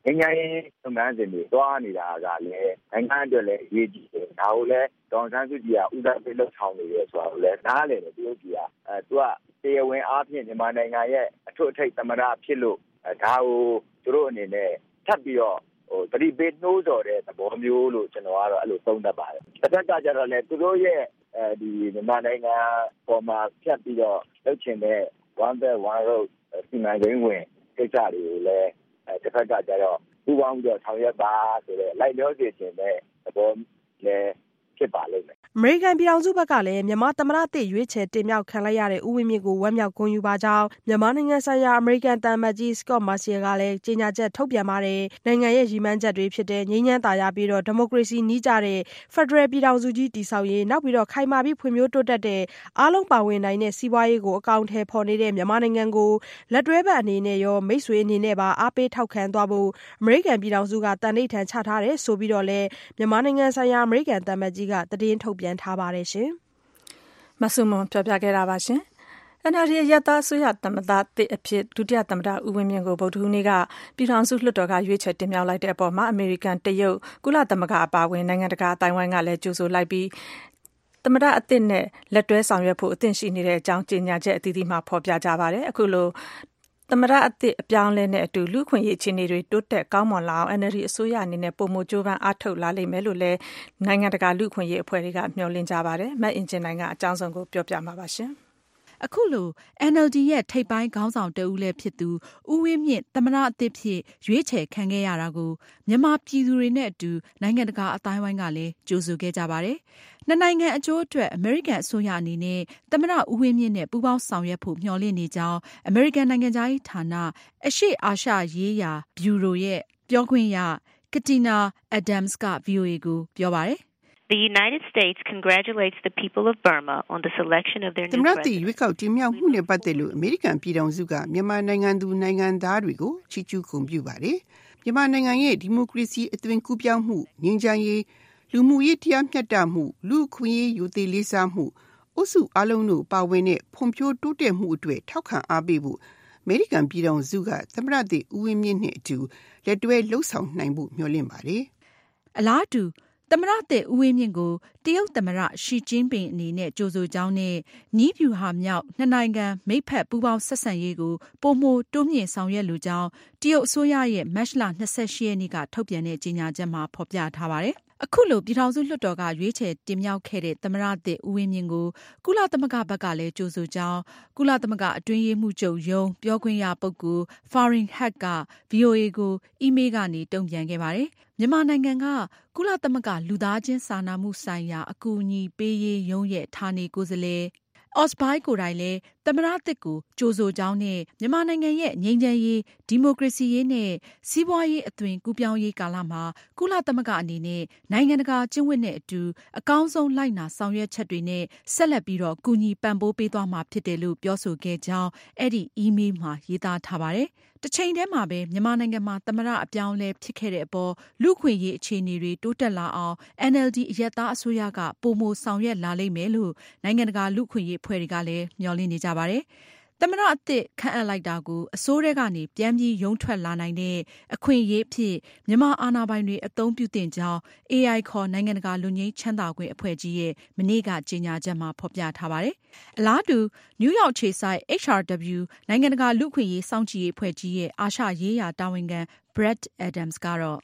ငញ្ញရေးလုပ်ငန်းစဉ်တွေတွားနေတာကလည်းနိုင်ငံအတွက်လည်းအရေးကြီးတယ်ဒါကိုလည်းဒေါ်ဆန်းစုကြည်ကဦးစားပေးလှုပ်ဆောင်နေတယ်ဆိုတာကိုလည်းနားလည်တယ်တရုတ်ပြည်ကသူကတရားဝင်အားဖြင့်မြန်မာနိုင်ငံရဲ့အထွတ်အထိပ်သမ္မတဖြစ်လို့ဒါကိုသူတို့အနေနဲ့ထပ်ပြီးတော့တတိပေးနှိုးဆော်တဲ့သဘောမျိုးလို့ကျွန်တော်ကတော့အဲ့လိုသုံးသပ်ပါတယ်တစ်ခါကြတော့လေသူတို့ရဲ့ဒီမြန်မာနိုင်ငံပေါ်မှာဖြတ်ပြီးတော့လုပ်ချင်တဲ့ One Belt One Road စီမံကိန်းဝင်ကိစ္စတွေကိုလည်းတစ်ခါကြတော့ပူးပေါင်းပြီးတော့ဆောင်ရွက်ပါဆိုတဲ့လိုက်လျောစေခြင်းတဲ့သဘောလည်းဖြစ်ပါလိမ့်မယ်အမေရိကန်ပြည်ထောင်စုဘက်ကလည်းမြန်မာသမ္မတသစ်ရွေးချယ်တင်မြှောက်ခံလိုက်ရတဲ့ဦးဝင်းမြင့်ကိုဝမ်းမြောက်ဂုဏ်ယူပါကြောင်းမြန်မာနိုင်ငံဆိုင်ရာအမေရိကန်သံအမတ်ကြီး Scott Marciel ကလည်းကြေညာချက်ထုတ်ပြန်ပါတယ်။နိုင်ငံရဲ့ရည်မှန်းချက်တွေဖြစ်တဲ့ငြိမ်းချမ်းသာယာပြီးတော့ဒီမိုကရေစီနည်းကျတဲ့ဖက်ဒရယ်ပြည်ထောင်စုကြီးတည်ဆောက်ရေးနောက်ပြီးတော့ခိုင်မာပြီးဖွံ့ဖြိုးတိုးတက်တဲ့အားလုံးပါဝင်နိုင်တဲ့စီးပွားရေးကိုအကောင်အထည်ဖော်နေတဲ့မြန်မာနိုင်ငံကိုလက်တွဲဘက်အနေနဲ့ရောမိတ်ဆွေအနေနဲ့ပါအားပေးထောက်ခံသွားဖို့အမေရိကန်ပြည်ထောင်စုကတန်ဋိဌာန်ချထားတယ်ဆိုပြီးတော့လည်းမြန်မာနိုင်ငံဆိုင်ရာအမေရိကန်သံအမတ်ကြီးကသတင်းထုတ်ပြန်ထားပါတယ်ရှင်။မဆုမွန်ပြောပြခဲ့တာပါရှင်။ NLD အရပ်သားအစိုးရသမ္မတသစ်အဖြစ်ဒုတိယသမ္မတဦးဝင်းမြင့်ကိုဗုဒ္ဓဟူးနေ့ကပြည်ထောင်စုလွှတ်တော်ကရွေးချယ်တင်မြှောက်လိုက်တဲ့အပေါ်မှာအမေရိကန်တရုတ်ကုလသမဂ္ဂအပါအဝင်နိုင်ငံတကာအသိုင်းအဝိုင်းကလည်းကြိုဆိုလိုက်ပြီးသမ္မတအသစ်နဲ့လက်တွဲဆောင်ရွက်ဖို့အသင့်ရှိနေတဲ့အကြောင်းကြေညာချက်အသီးသီးမှာဖော်ပြကြပါတယ်။အခုလိုသမ္မတအသစ်အပြောင်းလဲနဲ့အတူလူ့ခွင့်ရေးအခြေအနေတွေတိုးတက်ကောင်းမွန်လာအောင် NLD အစိုးရအနေနဲ့ပုံမကြိုးပမ်းအားထုတ်လာလိမ့်မယ်လို့လည်းနိုင်ငံတကာလူ့ခွင့်ရေးအဖွဲ့တွေကမျှော်လင့်ကြပါတယ်။မတ်အင်ဂျင်နိုင်ကအကြောင်းစုံကိုပြောပြမှာပါရှင်။အခုလို NLD ရဲ့ထိပ်ပိုင်းခေါင်းဆောင်တဦးလည်းဖြစ်သူဦးဝင်းမြင့်သမ္မတအသစ်ဖြစ်ရွေးချယ်ခံခဲ့ရတာကိုမြန်မာပြည်သူတွေနဲ့အတူနိုင်ငံတကာအသိုင်းအဝိုင်းကလည်းကြိုဆိုခဲ့ကြပါတယ်။နှစ်နိုင်ငံအကျိုးအတွက်အမေရိကန်အစိုးရအနေနဲ့သမ္မတဦးဝင်းမြင့်နဲ့ပူးပေါင်းဆောင်ရွက်ဖို့မျှော်လင့်နေကြောင်းအမေရိကန်နိုင်ငံခြားရေးဌာနအရှေ့အာရှရေးရာဗျူရိုရဲ့ပြောခွင့်ရကတီနာအဒမ်စ်က VOA ကိုပြောပါတယ်။ The United States congratulates the people of Burma on the selection of their new president. သမ္မတရွေးကောက်တင်မြှောက်မှုနဲ့ပတ်သက်လို့အမေရိကန်ပြည်ထောင်စုကမြန်မာနိုင်ငံသူနိုင်ငံသားတွေကိုချီးကျူးဂုဏ်ပြုပါတယ်။မြန်မာနိုင်ငံရဲ့ဒီမိုကရေစီအသွင်ကူးပြောင်းမှုငြိမ်းချမ်းရေးလူမှုရေးတရားမျှတမှုလူ့အခွင့်အရေးယူသည်လေးစားမှုအုပ်စုအလုံးတို့ပါဝင်တဲ့ဖွံ့ဖြိုးတိုးတက်မှုအတွက်ထောက်ခံအားပေးဖို့အမေရိကန်ပြည်ထောင်စုကသမ္မတသစ်ဦးဝင်းမြင့်နဲ့အတူလက်တွဲလှုပ်ဆောင်နိုင်ဖို့မျှော်လင့်ပါတယ်။အလားတူသမ္မတသစ်ဦးဝင်းမြင့်ကိုတရုတ်သမ္မတရှီကျင်းပင်အနေနဲ့ကြိုဆိုကြောင်းနဲ့နည်းဗျူဟာမြောက်နှစ်နိုင်ငံမိတ်ဖက်ပူးပေါင်းဆက်ဆံရေးကိုပိုမိုတိုးမြှင့်ဆောင်ရွက်လိုကြောင်းတရုတ်အစိုးရရဲ့မတ်လ28ရက်နေ့ကထုတ်ပြန်တဲ့ကြေညာချက်မှာဖော်ပြထားပါတယ်။အခုလိုပြည်ထောင်စုလွှတ်တော်ကရွေးချယ်တင်မြှောက်ခဲ့တဲ့သမ္မတသစ်ဦးဝင်းမြင့်ကိုကုလသမဂ္ဂဘက်ကလည်းကြိုဆိုကြောင်းကုလသမဂ္ဂအတွင်းရေးမှူးချုပ်ရုံးပြောခွင့်ရပုဂ္ဂိုလ် Farhan Haq က VOA ကိုအီးမေးလ်ကနေတုံ့ပြန်ခဲ့ပါတယ်။မြန်မာနိုင်ငံကကုလသမဂ္ဂလူသားချင်းစာနာမှုဆိုင်ရာအကူအညီပေးရေးရုံးရဲ့ဌာနေကိုယ်စားလှယ်Osbai ကိုယ်တိုင်လည်းသမ္မတသစ်ကိုကြိုဆိုကြောင်းနဲ့မြန်မာနိုင်ငံရဲ့ငြိမ်းချမ်းရေးဒီမိုကရေစီရေးနဲ့စီးပွားရေးအသွင်ကူးပြောင်းရေးကာလမှာကုလသမဂ္ဂအနေနဲ့နိုင်ငံတကာကျင့်ဝတ်နဲ့အတူအကောင်းဆုံးလိုက်နာဆောင်ရွက်ချက်တွေနဲ့ဆက်လက်ပြီးတော့ကူညီပံ့ပိုးပေးသွားမှာဖြစ်တယ်လို့ပြောဆိုခဲ့ကြောင်းအဲ့ဒီအီးမေးလ်မှာရေးသားထားပါတယ်။တစ်ချိန်တည်းမှာပဲမြန်မာနိုင်ငံမှာသမ္မတအပြောင်းအလဲဖြစ်ခဲ့တဲ့အပေါ်လူ့ခွင့်ရေးအခြေအနေတွေတိုးတက်လာအောင် NLD အရပ်သားအစိုးရကပိုမိုဆောင်ရွက်လာလိမ့်မယ်လို့နိုင်ငံတကာလူ့ခွင့်ရေးအဖွဲ့တွေကလည်းမျှော်လင့်နေကြပါတယ်။သမ္မတအသစ်ခန့်အပ်လိုက်တာကိုအစိုးရကနေပြန်ပြီးရုံးထွက်လာနိုင်တဲ့အခွင့်အရေးဖြစ်မြန်မာအာဏာပိုင်တွေအသုံးပြုသင့်ကြောင်း AI ခေါ်နိုင်ငံတကာလူငြိမ်းချမ်းသာခွင့်အဖွဲ့ကြီးရဲ့မနေ့ကကြေညာချက်မှာဖော်ပြထားပါတယ်။အလားတူနယူးယောက်ခြေစိုက် HRW နိုင်ငံတကာလူ့ခွင့်ရေးစောင့်ကြည့်ရေးအဖွဲ့ကြီးရဲ့အာရှရေးရာတာဝန်ခံ Brett Adams ကတော့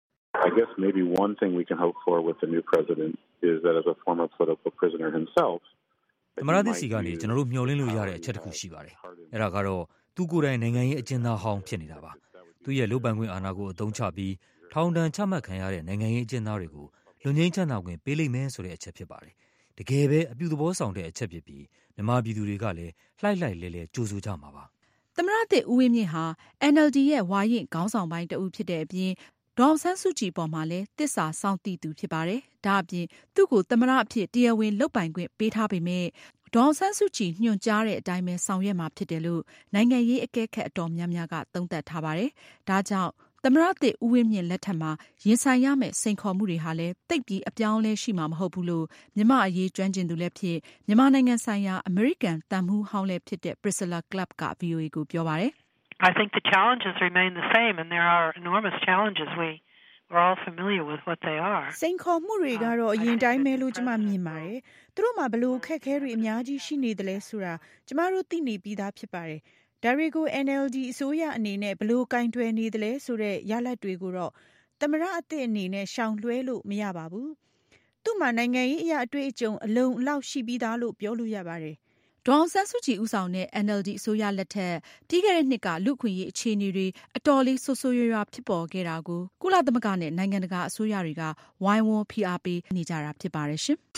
I guess maybe one thing we can hope for with the new president is that as a former political prisoner himself သမ္မတသစ်စီကနေကျွန်တော်တို့မျှော်လင့်လို့ရတဲ့အချက်တစ်ခုရှိပါတယ်။အဲ့ဒါကတော့သူကိုယ်တိုင်နိုင်ငံရေးအကျဉ်းသားဟောင်းဖြစ်နေတာပါ။သူရဲ့လုပ်ပိုင်ခွင့်အာဏာကိုအသုံးချပြီးထောင်ဒဏ်ချမှတ်ခံရတဲ့နိုင်ငံရေးအကျဉ်းသားတွေကိုလွတ်ငြိမ်းချမ်းသာခွင့်ပေးလိမ့်မယ်ဆိုတဲ့အချက်ဖြစ်ပါတယ်။တကယ်ပဲအပြုသဘောဆောင်တဲ့အချက်ဖြစ်ပြီးမြန်မာပြည်သူတွေကလည်းလှိုက်လှိုက်လဲလဲကြိုဆိုကြမှာပါ။သမ္မတသစ်ဦးဝင်းမြင့်ဟာ NLD ရဲ့ဝါရင့်ခေါင်းဆောင်ပိုင်းတဦးဖြစ်တဲ့အပြင်ဒေါ်အောင်ဆန်းစုကြည်ပေါ်မှာလည်းသစ္စာစောင့်တည်သူဖြစ်ပါတယ်။ဒါအပြင်သူ့ကိုသမ္မတအဖြစ်တရားဝင်လုပ်ပိုင်ခွင့်ပေးထားပေမဲ့ဒေါ်အောင်ဆန်းစုကြည်ညွှန်ကြားတဲ့အတိုင်းပဲဆောင်ရွက်မှာဖြစ်တယ်လို့နိုင်ငံရေးအကဲခတ်အတော်များများကသုံးသပ်ထားပါတယ်။ဒါကြောင့်သမ္မတသစ်ဦးဝင်းမြင့်လက်ထက်မှာရင်ဆိုင်ရမယ့်စိန်ခေါ်မှုတွေဟာလည်းသိပ်ပြီးအပြောင်းအလဲရှိမှာမဟုတ်ဘူးလို့မြန်မာအရေးကျွမ်းကျင်သူလည်းဖြစ်မြန်မာနိုင်ငံဆိုင်ရာအမေရိကန်တန်မှူးဟောင်းလည်းဖြစ်တဲ့ Priscilla Clapp က VOA ကိုပြောပါတယ် I think the challenges remain the same, and there are enormous challenges. We're all familiar with what they are. စိန်ခေါ်မှုတွေကတော့အရင်တိုင်းပဲလို့ကျွန်မမြင်ပါတယ်။သူတို့မှာဘလို့ခက်ခဲတွေအများကြီးရှိနေတယ်လဲဆိုတာကျွန်မတို့သိနေပြီးသားဖြစ်ပါတယ်။ဒါတွေကို NLD အစိုးရအနေနဲ့ဘလို့ကင်တွယ်နေတယ်လဲဆိုတဲ့ရလဒ်တွေကိုတော့သမရအသစ်အနေနဲ့ရှောင်လွှဲလို့မရပါဘူး။သူ့မှာနိုင်ငံရေးအရာအတွေ့အကြုံအလုံးအလောက်ရှိပြီးသားလို့ပြောလို့ရပါတယ်။ဒေါ်အောင်ဆန်းစုကြည်ဦးဆောင်တဲ့ NLD အစိုးရလက်ထက်ပြီးခဲ့တဲ့နှစ်ကလူ့အခွင့်အရေးအခြေအနေတွေအတော်လေးဆိုးဆိုးရွားရွားဖြစ်ပေါ်ခဲ့တာကိုကုလသမဂ္ဂနဲ့နိုင်ငံတကာအစိုးရတွေကဝိုင်းဝန်းဖိအားပေးနေကြတာဖြစ်ပါတယ်ရှင်။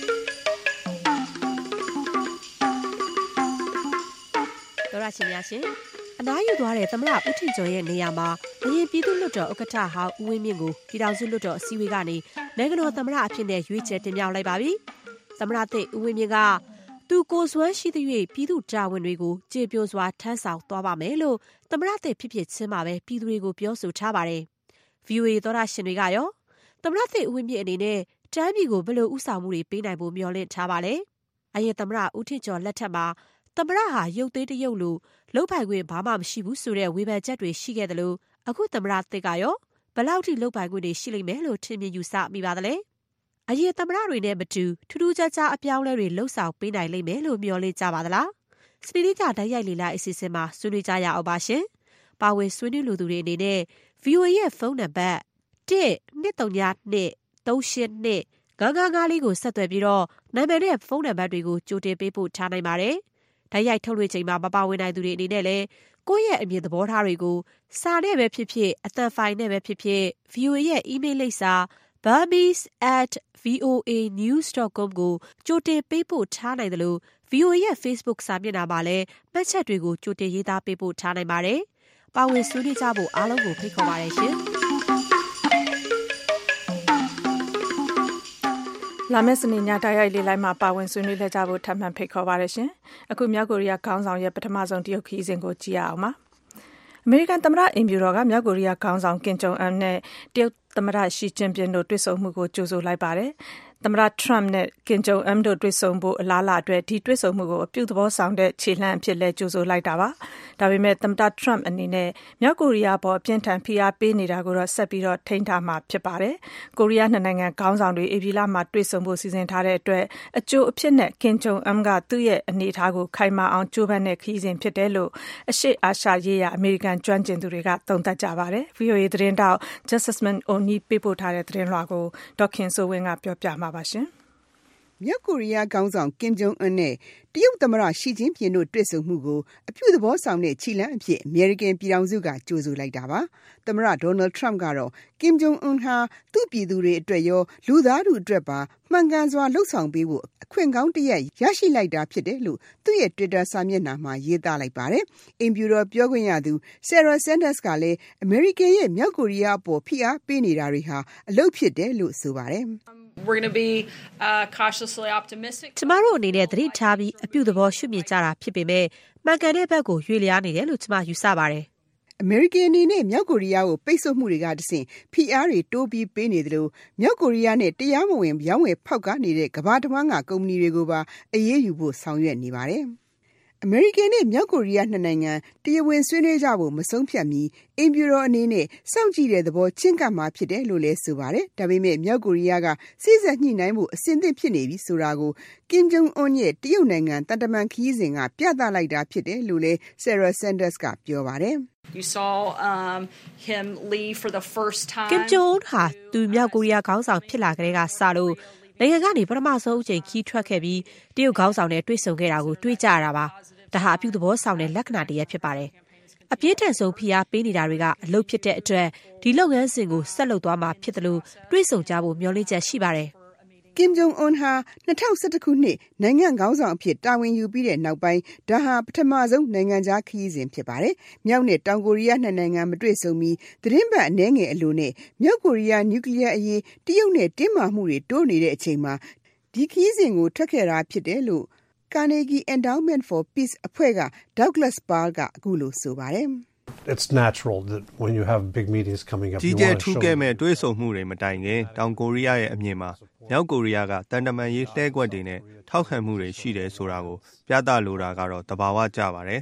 ဒေါ်ရရှင်များရှင်အနားယူသွားတဲ့သမ္မတဦးထင်ကျော်ရဲ့နေရာမှာအရင်ပြည်သူ့လွှတ်တော်ဥက္ကဋ္ဌဟောင်းဦးဝင်းမြင့်ကိုပြည်ထောင်စုလွှတ်တော်အစည်းအဝေးကနေနိုင်ငံတော်သမ္မတအဖြစ်နဲ့ရွေးချယ်တင်မြှောက်လိုက်ပါပြီ။သမ္မတသစ်ဦးဝင်းမြင့်ကသူကိုယ်စွမ်းရှိသရွေ့ပြည်သူတာဝန်တွေကိုကျေပြိုစွာထမ်းဆောင်သွားပါမယ်လို့သမ္မတသစ်ဖြစ်ဖြစ်ချင်းမှာပဲပြည်သူတွေကိုပြောဆိုထားပါတယ်။ VOA သောတာရှင်တွေကရောသမ္မတသစ်ဦးဝင်းမြင့်အနေနဲ့တိုင်းပြည်ကိုဘယ်လိုဥဆောင်မှုတွေပေးနိုင်ဖို့မျှော်လင့်ထားပါလဲ။အရင်သမ္မတဦးထင်ကျော်လက်ထက်မှာသမ္မတဟာရုပ်သေးတရုပ်လိုလုပ်ပိုင်ခွင့်ဘာမှမရှိဘူးဆိုတဲ့ဝေဖန်ချက်တွေရှိခဲ့တယ်လို့အခုသမ္မတသစ်ကရောဘယ်လောက်ထိလုပ်ပိုင်ခွင့်တွေရှိလိမ့်မယ်လို့ထင်မြင်ယူဆမိပါသလဲ။အရင်သမ္မတတွေနဲ့မတူထူးထူးခြားခြားအပြောင်းလဲတွေလှုပ်ဆောင်ပေးနိုင်လိမ့်မယ်လို့မျှော်လင့်ကြပါသလား။စနေနေ့ကတိုက်ရိုက်လေ့လာအစီအစဉ်မှာဆွေးနွေးကြရအောင်ပါရှင်။ပါဝင်ဆွေးနွေးလိုသူတွေအနေနဲ့ VOA ရဲ့ဖုန်းနံပါတ် 1-232-382-999လေးကိုဆက်သွယ်ပြီးတော့နာမည်နဲ့ဖုန်းနံပါတ်တွေကိုကြိုတင်ပေးပို့ထားနိုင်ပါတယ်။တိုက်ရိုက်ထုတ်လွှင့်ချိန်မှာမပါဝင်နိုင်သူတွေအနေနဲ့လည်းကိုယ့်ရဲ့အမြင်သဘောထားတွေကိုစာနဲ့ပဲဖြစ်ဖြစ်အသံဖိုင်နဲ့ပဲဖြစ်ဖြစ် VOA ရဲ့ email လိပ်စာ burmese@voanews.com ကိုကြိုတင်ပေးပို့ထားနိုင်တယ်လို့ VOA ရဲ့ Facebook စာမျက်နှာမှာလည်းမှတ်ချက်တွေကိုကြိုတင်ရေးသားပေးပို့ထားနိုင်ပါတယ်။ပါဝင်ဆွေးနွေးကြဖို့အားလုံးကိုဖိတ်ခေါ်ပါတယ်ရှင်။လာမယ့်စနေညတိုက်ရိုက်လေးလိုက်မှာပါဝင်ဆွေးနွေးလက်ကြဖို့ထပ်မံဖိတ်ခေါ်ပါတယ်ရှင်။အခုမြောက်ကိုရီးယားခေါင်းဆောင်ရဲ့ပထမဆုံးတရုတ်ခရီးစဉ်ကိုကြည့်ရအောင်ပါ။အမေရိကန်သမ္မတအိမ်ဖြူတော်ကမြောက်ကိုရီးယားခေါင်းဆောင်ကင်ဂျုံအမ်နဲ့တရုတ်သမ္မတရှီကျင်းပင်တို့တွေ့ဆုံမှုကိုကြိုဆိုလိုက်ပါတယ်။သမ္မတထရမ့်နဲ့ကင်ဂျုံအမ်တို့တွေ့ဆုံဖို့အလားအလာအတွက်ဒီတွေ့ဆုံမှုကိုအပြုသဘောဆောင်တဲ့ခြေလှမ်းအဖြစ်လဲကြိုဆိုလိုက်တာပါ။ဒါပေမဲ့သမ္မတထရမ့်အနေနဲ့မြောက်ကိုရီးယားပေါ်အပြင်းထန်ဖိအားပေးနေတာကိုတော့ဆက်ပြီးတော့ထိန်းထားမှာဖြစ်ပါတယ်။ကိုရီးယားနှစ်နိုင်ငံခေါင်းဆောင်တွေဧပြီလမှာတွေ့ဆုံဖို့စီစဉ်ထားတဲ့အတွက်အကျိုးအဖြစ်နဲ့ကင်ဂျုံအမ်ကသူ့ရဲ့အနေအထားကိုခိုင်မာအောင်ကြိုးပမ်းတဲ့ခရီးစဉ်ဖြစ်တယ်လို့အရှေ့အာရှရေးရာအမေရိကန်ကျွမ်းကျင်သူတွေကသုံးသပ်ကြပါတယ်။ VOA သတင်းတောက် Jasmine Oni ပေးပို့ထားတဲ့သတင်းလွှာကိုဒေါက်ခင်စိုးဝင်းကပြောပြမှာပါရှင်။မြောက်ကိုရီးယားခေါင်းဆောင်ကင်ဂျုံအွန်းနဲ့တရုတ်သမ္မတရှီကျင်းပင်တို့တွေ့ဆုံမှုကိုအပြုသဘောဆောင်တဲ့ခြေလှမ်းအဖြစ်အမေရိကန်ပြည်ထောင်စုကကြိုဆိုလိုက်တာပါ။သမ္မတဒေါ်နယ်ထရမ့်ကတော့ကင်ဂျုံအွန်းဟာသူ့ပြည်သူတွေအတွက်ရောလူသားထုအတွက်ပါမှန်ကန်စွာလှုပ်ဆောင်ပေးဖို့အခွင့်ကောင်းတစ်ရပ်ရရှိလိုက်တာဖြစ်တယ်လို့သူ့ရဲ့ Twitter စာမျက်နှာမှာရေးသားလိုက်ပါတယ်။အိမ်ဖြူတော်ပြောခွင့်ရသူ Sarah Sanders ကလည်းအမေရိကန်ရဲ့မြောက်ကိုရီးယားအပေါ်ဖိအားပေးနေတာတွေဟာအလုပ်ဖြစ်တယ်လို့ဆိုပါတယ်။ We're going to be cautiously optimistic. ကျမတို့အနေနဲ့သတိထားပြီးအပြုသဘောရှုမြင်ကြတာဖြစ်ပေမဲ့မှန်ကန်တဲ့ဘက်ကိုရွေ့လျားနေတယ်လို့ကျမယူဆပါတယ်။အမေရိကန်အနေနဲ့မြောက်ကိုရီးယားကိုပိတ်ဆို့မှုတွေကတဆင့်ဖိအားတွေတိုးပြီးပေးနေတယ်လို့မြောက်ကိုရီးယားနဲ့တရားမဝင်ရောင်းဝယ်ဖောက်ကားနေတဲ့ကမ္ဘာတစ်ဝန်းကကုမ္ပဏီတွေကိုပါအရေးယူဖို့ဆောင်ရွက်နေပါတယ်။အမေရိကန်နဲ့မြောက်ကိုရီးယားနှစ်နိုင်ငံတရားဝင်ဆွေးနွေးကြဖို့မဆုံးဖြတ်မီအိမ်ဖြူတော်အနေနဲ့စောင့်ကြည့်တဲ့သဘောချင့်ကပ်မှာဖြစ်တယ်လို့လည်းဆိုပါတယ်။ဒါပေမဲ့မြောက်ကိုရီးယားကစိစက်ညှိနှိုင်းဖို့အဆင်သင့်ဖြစ်နေပြီဆိုတာကိုကင်ဂျုံအွန်းရဲ့တရုတ်နိုင်ငံတန်တမန်ခရီးစဉ်ကပြသလိုက်တာဖြစ်တယ်လို့လည်း Sarah Sanders ကပြောပါတယ်။ You saw him leave for the first time. ကင်ဂျုံအွန်းဟာသူမြောက်ကိုရီးယားခေါင်းဆောင်ဖြစ်လာကြတဲ့ကစလို့နိုင်ငံကနေပထမဆုံးအချိန်ခီးထွက်ခဲ့ပြီးတရုတ်ခေါင်းဆောင်နဲ့တွေ့ဆုံခဲ့တာကိုတွေ့ကြရတာပါ။ဒါဟာအပြုသဘောဆောင်တဲ့လက္ခဏာတစ်ရပ်ဖြစ်ပါတယ်။အပြင်းထန်ဆုံးဖိအားပေးနေတာတွေကအလုပ်ဖြစ်တဲ့အတွက်ဒီလုပ်ငန်းစဉ်ကိုဆက်လုပ်သွားမှာဖြစ်တယ်လို့တွေ့ဆုံကြဖို့မျှော်လင့်ချက်ရှိပါတယ်။ကင်ဂျုံအွန်းဟာ2011ခုနှစ်နိုင်ငံခေါင်းဆောင်အဖြစ်တာဝန်ယူပြီးတဲ့နောက်ပိုင်းဒါဟာပထမဆုံးနိုင်ငံခြားခရီးစဉ်ဖြစ်ပါတယ်။မြောက်နဲ့တောင်ကိုရီးယားနှစ်နိုင်ငံမတွေ့ဆုံမီသတင်းပတ်အနည်းငယ်အလိုနဲ့မြောက်ကိုရီးယားနျူကလ িয়ার အရေးတရုတ်နဲ့တင်းမာမှုတွေတိုးနေတဲ့အချိန်မှာဒီခရီးစဉ်ကိုထွက်ခဲ့တာဖြစ်တယ်လို့ Carnegie Endowment for Peace အဖွဲ့က Douglas Bahl ကအခုလိုဆိုပါတယ်။ It's natural that when you have big meetings coming up ကြီးကျယ်ထူးကဲမဲ့တွေ့ဆုံမှုတွေမတိုင်ခင်တောင်ကိုရီးယားရဲ့အမြင်မှာမြောက်ကိုရီးယားကတန်တမန်ရေးလှဲကွက်တွေနဲ့ထောက်ခံမှုတွေရှိတယ်ဆိုတာကိုပြသလိုတာကတော့သဘာဝကျပါတယ်။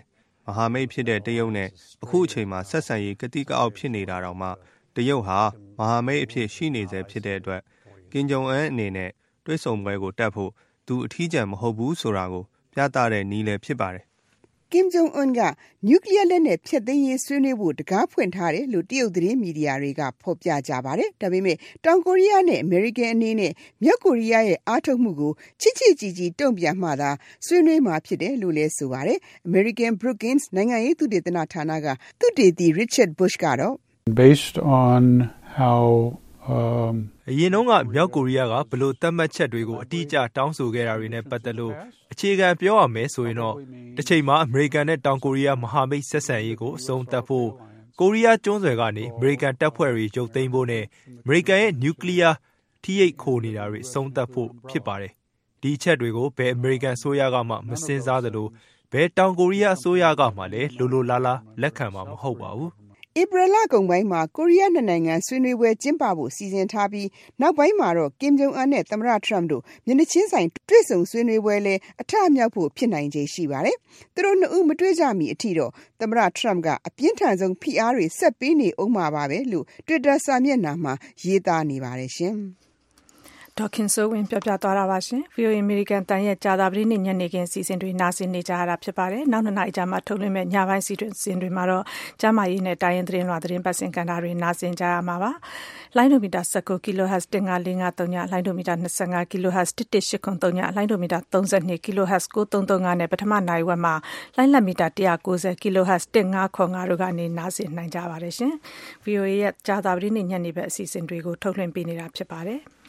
ဟာမိတ်ဖြစ်တဲ့တရုတ်နဲ့အခုအချိန်မှာဆက်ဆံရေးကတိကအောက်ဖြစ်နေတာတောင်မှတရုတ်ဟာမဟာမိတ်အဖြစ်ရှိနေစေဖြစ်တဲ့အတွက်ကင်ဂျုံအန်အနေနဲ့တွဲဆုံပွဲကိုတက်ဖို့သူအထီးကျန်မဟုတ်ဘူးဆိုတာကိုပြသတဲ့နည်းလည်းဖြစ်ပါတယ် Kim Jong-un ကနျူကလ িয়ার လက်နက်ဖျက်သိမ်းရေးဆွေးနွေးဖို့တကားဖွင့်ထားတယ်လို့တရုတ်သတင်းမီဒီယာတွေကဖော်ပြကြပါတယ်။ဒါပေမဲ့တောင်ကိုရီးယားနဲ့အမေရိကန်အနေနဲ့မြောက်ကိုရီးယားရဲ့အားထုတ်မှုကိုချစ်ချစ်ကြည်ကြည်တုံ့ပြန်မှသာဆွေးနွေးမှာဖြစ်တယ်လို့လည်းဆိုပါတယ်။ American Brookings နိုင်ငံရေးသုတေသနဌာနကသုတေသီ Richard Bush ကတော့ Based on how အရင်တုန်းကမြောက်ကိုရီးယားကဘလို့သတ်မှတ်ချက်တွေကိုအတိအကျတောင်းဆိုခဲ့တာတွေနဲ့ပတ်သက်လို့အခြေခံပြောရမယ်ဆိုရင်တော့တစ်ချိန်မှာအမေရိကန်နဲ့တောင်ကိုရီးယားမဟာမိတ်ဆက်ဆံရေးကိုအဆုံးသတ်ဖို့ကိုရီးယားကျွန်းဆွယ်ကနေအမေရိကန်တပ်ဖွဲ့တွေရုပ်သိမ်းဖို့နဲ့အမေရိကန်ရဲ့နျူကလ িয়ার ထိရိတ်ခိုနေတာတွေအဆုံးသတ်ဖို့ဖြစ်ပါတယ်ဒီအချက်တွေကိုဘယ်အမေရိကန်အစိုးရကမှမစင်စားသလိုဘယ်တောင်ကိုရီးယားအစိုးရကမှလည်းလိုလိုလားလားလက်ခံမှာမဟုတ်ပါဘူးဧပြီလကုန်ပိုင်းမှာကိုရီးယားနိုင်ငံဆွေးနွေးပွဲကျင်းပဖို့စီစဉ်ထားပြီးနောက်ပိုင်းမှာတော့ကင်ဂျုံအန်နဲ့သမ္မတထရမ့်တို့မျက်နှာချင်းဆိုင်တွေ့ဆုံဆွေးနွေးပွဲလဲအထမြောက်ဖို့ဖြစ်နိုင်ခြေရှိပါတယ်။သူတို့နှစ်ဦးမတွေ့ကြမီအထိတော့သမ္မတထရမ့်ကအပြင်းထန်ဆုံးဖိအားတွေဆက်ပေးနေအောင်မှာပါပဲလို့ Twitter စာမျက်နှာမှာရေးသားနေပါတယ်ရှင်။ဒေါခင်စိုးဝင်းပြောပြသွားတာပါရှင်။ VOA American တန်ရဲ့ကြာသပတေးနေ့ညနေခင်းစီစဉ်တွေနားဆင်နေကြရတာဖြစ်ပါတယ်။နောက်2နာရီကြာမှထုတ်လွှင့်မဲ့ညပိုင်းစီစဉ်တွေမှာတော့ကျမကြီးနဲ့တိုင်းရင်သတင်းလွှာသတင်းပတ်စင်ကန်တာတွေနားဆင်ကြရမှာပါ။လိုင်းဒိုမီတာ19 kHz 15553ညလိုင်းဒိုမီတာ25 kHz 11803ညလိုင်းဒိုမီတာ32 kHz 9335နဲ့ပထမနိုင်ဝက်မှာလိုင်းလက်မီတာ190 kHz 1505တို့ကနေနားဆင်နိုင်ကြပါတယ်ရှင်။ VOA ရဲ့ကြာသပတေးနေ့ညနေဘက်အစီအစဉ်တွေကိုထုတ်လွှင့်ပေးနေတာဖြစ်ပါတယ်။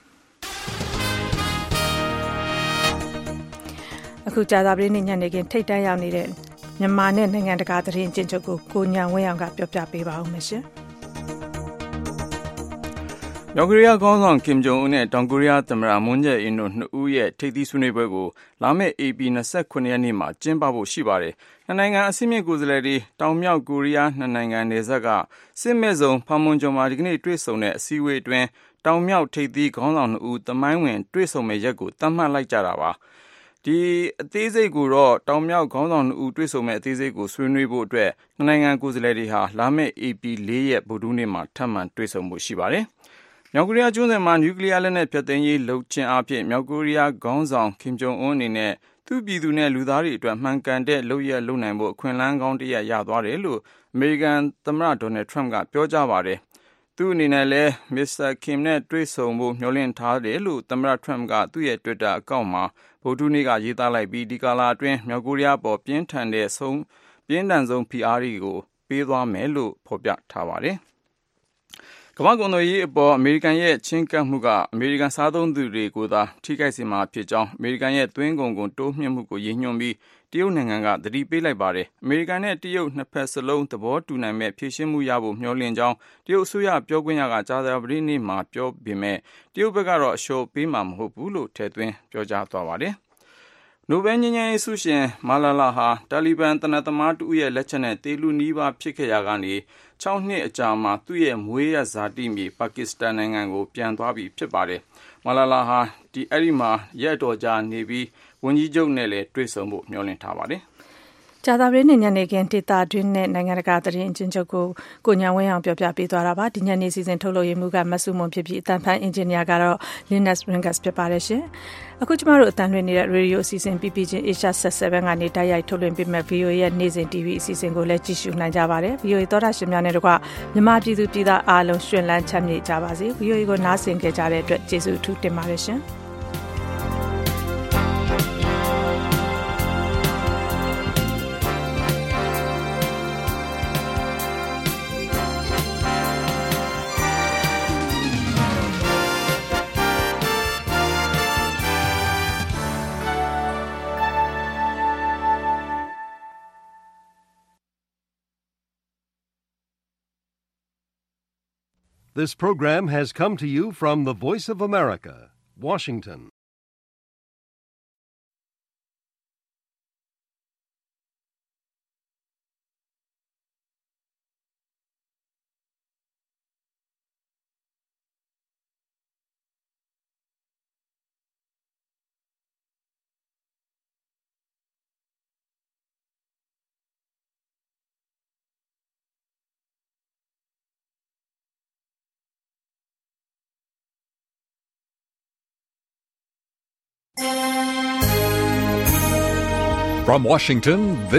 အခုကြာသပတေးနေ့ညနေခင်းထိတ်တန့်ရောက်နေတဲ့မြန်မာနဲ့နိုင်ငံတကာသတင်းအကျဉ်းချုပ်ကိုညံဝင်းအောင်ကပြောပြပေးပါဦးမယ်ရှင်။မြောက်ကိုရီးယားခေါင်းဆောင်ကင်ဂျုံအွန်းနဲ့တောင်ကိုရီးယားသမ္မတမွန်းဂျယ်အင်းတို့နှစ်ဦးရဲ့ထိပ်သီးဆွေးနွေးပွဲကိုလာမယ့် AP 29 ရက်နေ့မှာကျင်းပဖို့ရှိပါတယ်။နှစ်နိုင်ငံအဆင့်မြင့်ကိုယ်စားလှယ်တွေတောင်မြောက်ကိုရီးယားနှစ်နိုင်ငံနယ်စပ်ကစစ်မဲ့ဇုံဖာမွန်ဂျုံမှာဒီကနေ့တွေ့ဆုံတဲ့အစည်းအဝေးအတွင်းတောင်မြောက်ထိပ်သီးခေါင်းဆောင်နှစ်ဦးသမိုင်းဝင်တွေ့ဆုံမဲ့ရက်ကိုသတ်မှတ်လိုက်ကြတာပါ။ဒီအသေးစိတ်ကိုတော့တောင်မြောက်ခေါင်းဆောင်2ဦးတွေ့ဆုံမဲ့အသေးစိတ်ကိုဆွေးနွေးဖို့အတွက်နှစ်နိုင်ငံကိုယ်စားလှယ်တွေဟာလာမယ့် AP 4 ရက်ဗုဒ္ဓဟူးနေ့မှာထပ်မံတွေ့ဆုံဖို့ရှိပါတယ်။မြောက်ကိုရီးယားကျွန်းဆွယ်မှာနျူကလ িয়ার လက်နက်ဖျက်သိမ်းရေးလုပ်ခြင်းအပြင်မြောက်ကိုရီးယားခေါင်းဆောင်ကင်ဂျုံအွန်းအနေနဲ့သူ့ပြည်သူနဲ့လူသားတွေအတွက်မှန်ကန်တဲ့လုပ်ရလုပ်နိုင်ဖို့အခွင့်အလမ်းကောင်းတစ်ရပ်ရသွားတယ်လို့အမေရိကန်သမ္မတဒေါ်နယ်ထရမ့်ကပြောကြားပါတယ်။သူ့အနေနဲ့လည်းမစ္စတာကင်နဲ့တွေ့ဆုံဖို့မျှော်လင့်ထားတယ်လို့သမ္မတထရမ့်ကသူ့ရဲ့ Twitter အကောင့်မှာဗုဒ္ဓဟူးနေ့ကရေးသားလိုက်ပြီးဒီကာလအတွင်းမြောက်ကိုရီးယားပေါ်ပြင်းထန်ဆုံးဖိအားတွေကိုပေးသွားမယ်လို့ဖော်ပြထားပါတယ်။ကမ္ဘာ့ကုန်သွယ်ရေးအပေါ်အမေရိကန်ရဲ့ချဉ်းကပ်မှုကအမေရိကန်စားသုံးသူတွေကိုသာထိခိုက်စေမှာဖြစ်ကြောင်းအမေရိကန်ရဲ့သွင်းကုန်ကိုတိုးမြှင့်မှုကိုရည်ညွှန်းပြီးတရုတ်နိုင်ငံကသတိပေးလိုက်ပါတယ်။အမေရိကန်နဲ့တရုတ်နှစ်ဖက်စလုံးသဘောတူနိုင်မဲ့ဖြေရှင်းမှုရဖို့မျှော်လင့်ကြောင်းတရုတ်အစိုးရပြောခွင့်ရကကြာသပတေးနေ့မှာပြောပေမဲ့တရုတ်ဘက်ကတော့အလျှော့ပေးမှာမဟုတ်ဘူးလို့ထည့်သွင်းပြောကြားသွားပါတယ်။နိုဘယ်ငြိမ်းချမ်းရေးဆုရှင်မာလာလာဟာတာလီဘန်သေနတ်သမားတဦးရဲ့လက်ချက်နဲ့သေလူနီးပါးဖြစ်ခဲ့ရာကနေ6 နှစ်အကြာမှာသူ့ရဲ့မွေးရဇာတိမြေပါကစ္စတန်နိုင်ငံကိုပြန်သွားပြီဖြစ်ပါတယ်။မာလာလာဟာအဲ့ဒီမှာရက်တော်ကြာနေပြီးဝန်ကြီးချုပ်နဲ့လည်းတွေ့ဆုံဖို့မျှော်လင့်ထားပါတယ်။ကြာသပတေးနေ့ညနေခင်းဒေတာတွင်းနဲ့နိုင်ငံတကာသတင်းအကျဉ်းချုပ်ကိုညံဝင်းအောင်ပြောပြပေးသွားတာပါဒီညနေစီစဉ်ထုတ်လို့ရမှုကမဆုမွန်ဖြစ်ပြီးအတန်ဖန်အင်ဂျင်နီယာကတော့ Linus Ringus ဖြစ်ပါတယ်ရှင်အခုကျမတို့အတန်လွှင့်နေတဲ့ Radio အစီအစဉ် PPG Asia 7ကနေတိုက်ရိုက်ထုတ်လွှင့်ပေးမဲ့ VOA ရဲ့နေ့စဉ် TV အစီအစဉ်ကိုလည်းကြည့်ရှုနိုင်ကြပါတယ် VOA သောတာရှင်များနဲ့တကွမြန်မာပြည်သူပြည်သားအားလုံးရှင်လန်းချမ်းမြေ့ကြပါစေ VOA ကိုနားဆင်ကြတဲ့အတွက်ကျေးဇူးအထူးတင်ပါတယ်ရှင် This program has come to you from the Voice of America, Washington. From Washington,